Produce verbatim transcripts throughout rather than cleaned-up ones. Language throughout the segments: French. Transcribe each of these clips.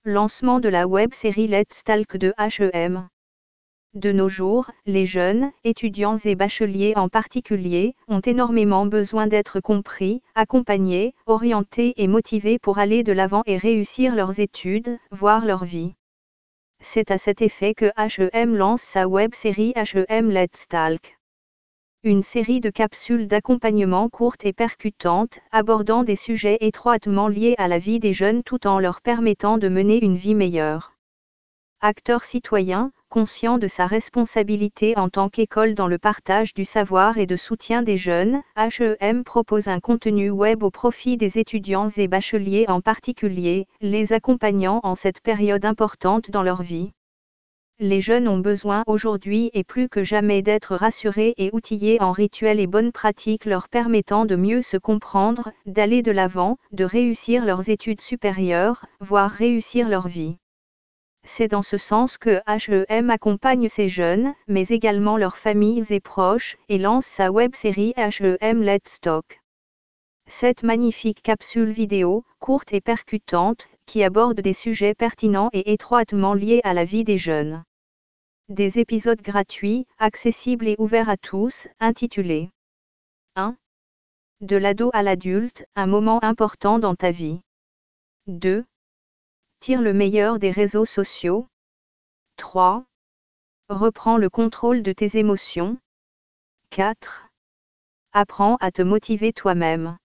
Lancement de la web-série Let's Talk de H E M. De nos jours, les jeunes, étudiants et bacheliers en particulier, ont énormément besoin d'être compris, accompagnés, orientés et motivés pour aller de l'avant et réussir leurs études, voire leur vie. C'est à cet effet que H E M lance sa web-série H E M Let's Talk. Une série de capsules d'accompagnement courtes et percutantes, abordant des sujets étroitement liés à la vie des jeunes tout en leur permettant de mener une vie meilleure. Acteur citoyen, conscient de sa responsabilité en tant qu'école dans le partage du savoir et de soutien des jeunes, H E M propose un contenu web au profit des étudiants et bacheliers en particulier, les accompagnant en cette période importante dans leur vie. Les jeunes ont besoin aujourd'hui et plus que jamais d'être rassurés et outillés en rituels et bonnes pratiques leur permettant de mieux se comprendre, d'aller de l'avant, de réussir leurs études supérieures, voire réussir leur vie. C'est dans ce sens que H E M accompagne ces jeunes, mais également leurs familles et proches, et lance sa web-série H E M Let's Talk. Cette magnifique capsule vidéo, courte et percutante, qui aborde des sujets pertinents et étroitement liés à la vie des jeunes. Des épisodes gratuits, accessibles et ouverts à tous, intitulés un. De l'ado à l'adulte, un moment important dans ta vie. deux. Tire le meilleur des réseaux sociaux. trois. Reprends le contrôle de tes émotions. quatre. Apprends à te motiver toi-même.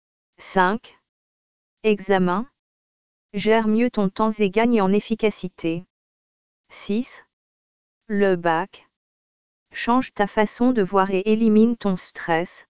cinq. Examen. Gère mieux ton temps et gagne en efficacité. six. Le bac. Change ta façon de voir et élimine ton stress.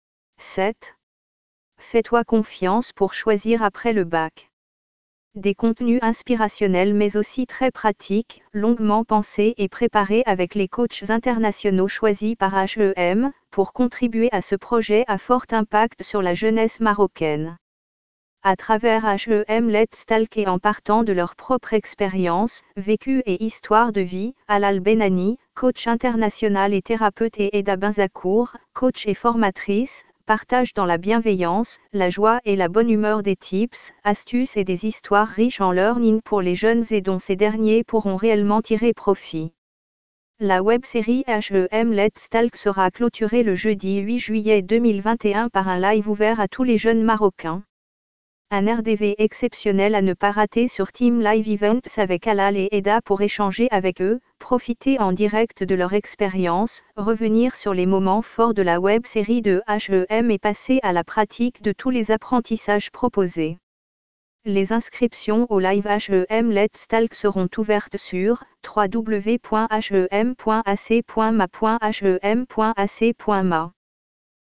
sept. Fais-toi confiance pour choisir après le bac. Des contenus inspirationnels mais aussi très pratiques, longuement pensés et préparés avec les coachs internationaux choisis par H E M, pour contribuer à ce projet à fort impact sur la jeunesse marocaine. À travers H E M Let's Talk et en partant de leur propre expérience, vécu et histoire de vie, Halal Benani, coach international et thérapeute et Eda Benzakour, coach et formatrice, partage dans la bienveillance, la joie et la bonne humeur des tips, astuces et des histoires riches en learning pour les jeunes et dont ces derniers pourront réellement tirer profit. La web-série H E M Let's Talk sera clôturée le jeudi huit juillet deux mille vingt et un par un live ouvert à tous les jeunes marocains. Un R D V exceptionnel à ne pas rater sur Team Live Events avec Halal et Eda pour échanger avec eux, profiter en direct de leur expérience, revenir sur les moments forts de la web-série de H E M et passer à la pratique de tous les apprentissages proposés. Les inscriptions au live H E M Let's Talk seront ouvertes sur w w w point h e m point a c point m a point h e m point a c point m a.